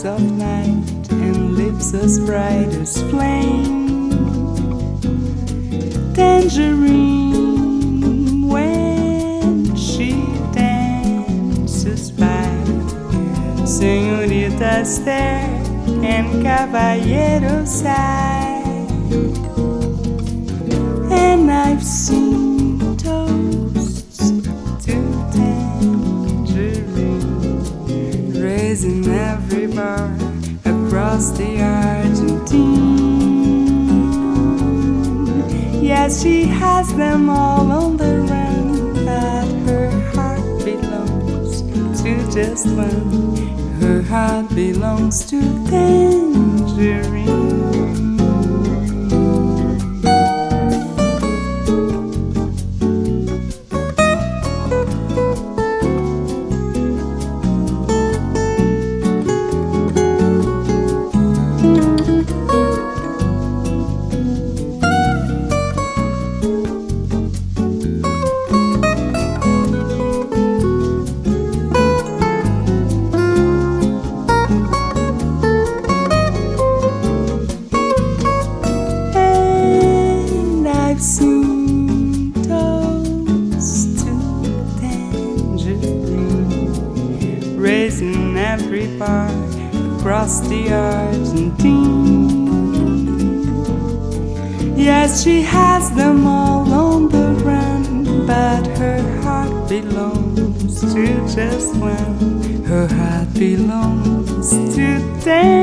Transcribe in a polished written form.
eyes of night and lips as bright as flame. Tangerine when she dances by. Señorita stare and caballero sigh. And I've seen toasts to tangerine raising every bar across the Argentine. Yes, she has them all on the run, but her heart belongs to just one. Her heart belongs to tangerine. Soon toast to tangerine raising every bar across the Argentine. Yes, she has them all on the run, but her heart belongs to just one. Her heart belongs to tangerine.